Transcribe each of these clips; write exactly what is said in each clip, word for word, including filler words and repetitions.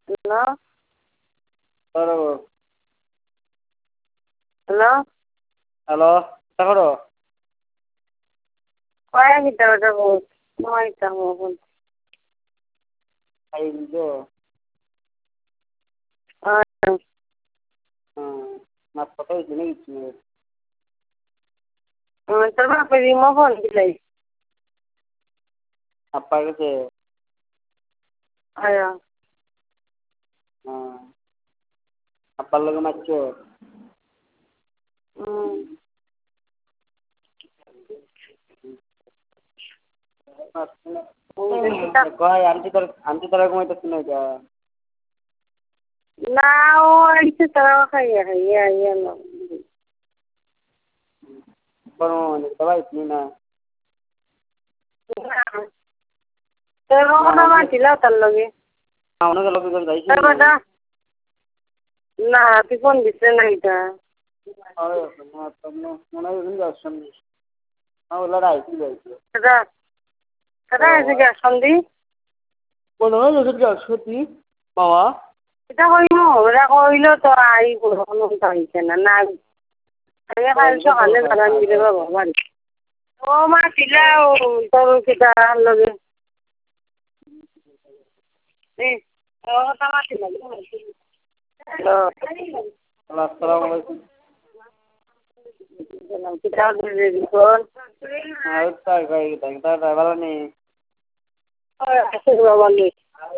hello hello hello করো কয় কিতা কথা বহুত মই ইতা মোবাইল খাই দিছো মাছ কত হয়েছে নাকি তোর বাপে রিমো ফোন দিলাই আপ্পা গেছে আয়া আপ্পার লগে মারছো হুম কয় আনছি তোর আনছি তোরা ঘুমাইতেছি না এটা না ও আইছে তারা খাইয়া খাইয়া আইয়া না বড় সবাই তুমি না তোর কোনো মাছিল তার লগে অনেক লোক যাইছি তোর কথা না তুই ফোন দিছে না এটা মনে হয় আসছেন ওগুলো রাইছি যাইছি দাদা দাদা আছে কি সন্ধি মনে হয় ওষুধ সত্যি বাবা এটা কইমু ওরা কইলো তো আই কোনো হইছে না না আমি কাল সকালে জানান দিলে বাবা বাড়ি ও মা ছিলা তোর কিতা লগে এ ও তামা ছিল আসসালামু আলাইকুম কিতা দিলে কোন আর তাই কই তা তা ভালো নেই আছে বাবা নেই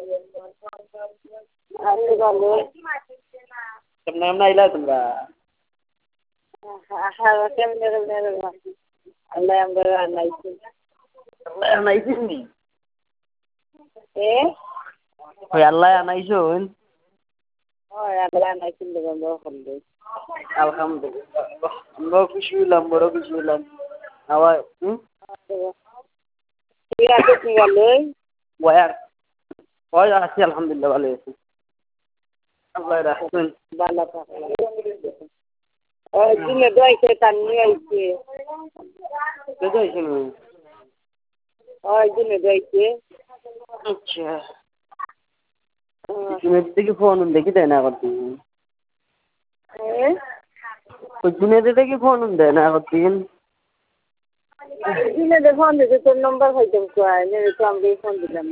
আরে বাবা কেমন নাম নাইলা তোমরা আহা কেমনে কেমনে আল্লাহ আমরা নাইছি আল্লাহ নাইছিস নি এ ওই আল্লাহ আনাইছুন ওই আল্লাহ নাইছি বন্ধ করলে আলহামদুলিল্লাহ আমরা খুশি হলাম বড় খুশি হলাম আবার হুম ঠিক আছে ঠিক আছে ওয়ার ওই আছি আলহামদুলিল্লাহ ভালো আছি আল্লাহ রাখুন ভালো থাকে ওই দিনে দইছে তার নিয়ে আইছে কেটে আইছেন ওই দিনে দইছে আচ্ছা তুমি দেখি ফোন দেখি দেয় না করতে ওই দিনে দেখি ফোন দেয় না করতেন দিনে দে ফোন দিতে তোর নম্বর হইতাম কয় মেরে তো আমি ফোন দিলাম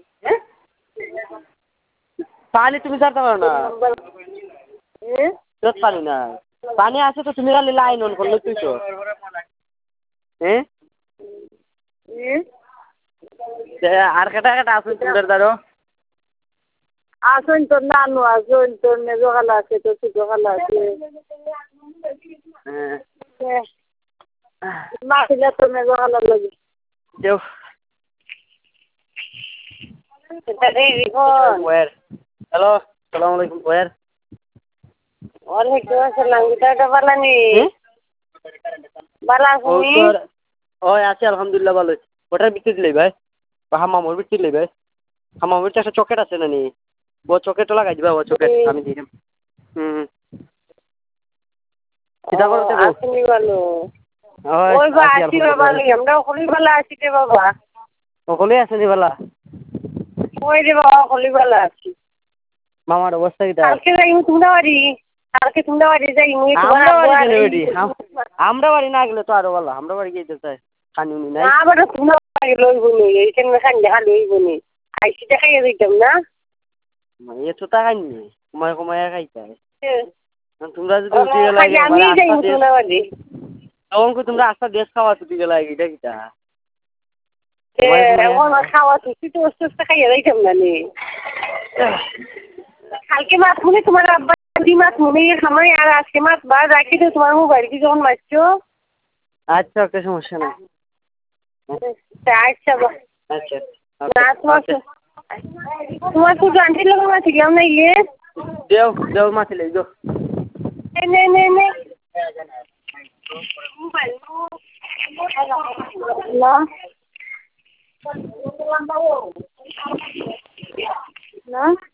পানি তুমি ছাড়তে পারো না পানি না পানি আছে তো তুমি খালি লাইন অন করলে তুই তো হ্যাঁ আর কেটা কেটা আসুন তোমাদের দ্বারো আসুন তোর নানু আসুন তোর মেজো খালা আছে তোর ছোটো খালা আছে মা ছিল তোর মেজো খালার লাগে দেও হ্যালো সালাম আলাইকুম ওয়ার ওয়ালাইকুম আসসালাম কিটা বালা নি বালা আছি ওই আছি আলহামদুলিল্লাহ ভালো ওটার বিক্রি দিলে ভাই হামামুর বিক্রি দিলে ভাই হামামুর একটা চকেট আছে না নি ও চকেটও লাগাই দিবা ও চকেট আমি দিলাম হুম কিটা করতে গো আসনি ভালো ওই ওই বা আছি বাবা আমরা হলি বালা আছি রে বাবা সকলে আছে নি বালা ওই রে বাবা হলি বালা আছি মামার অবস্থা কিটা কালকে যাই তোমরা বাড়ি কালকে তোমরা বাড়ি যাই মুই তোমার আমরা বাড়ি না গেলে তো আরো ভালো আমরা বাড়ি গিয়ে চাই কানুনি নাই না বাড়ি তোমরা বাড়ি লইব নি এইখানে খান দেখা লইব নি আইসি দেখাইয়া দিতাম না এ তো টাকা নি কমায় কমায় খাইতাই তোমরা যদি উঠে গেলে আমি যাই তোমরা বাড়ি তখন তোমরা আস্তা দেশ খাওয়া তুই গেলে এটা কিটা এখন খাওয়া তুই তো ওষুধ খাইয়া যাইতাম না নি কালকে মাছ মনে তোমার আব্বা দি মাছ মনে খামাই আর আজকে মাছ বার রাখি তো তোমার মোবাইল কি যখন মারছো আচ্ছা ওকে সমস্যা নাই আচ্ছা আচ্ছা না তোমার তোমার শুধু আন্টির লোক মাছ ছিলাম না ইয়ে দেও দেও মাছ লাই দেও নে নে নে না না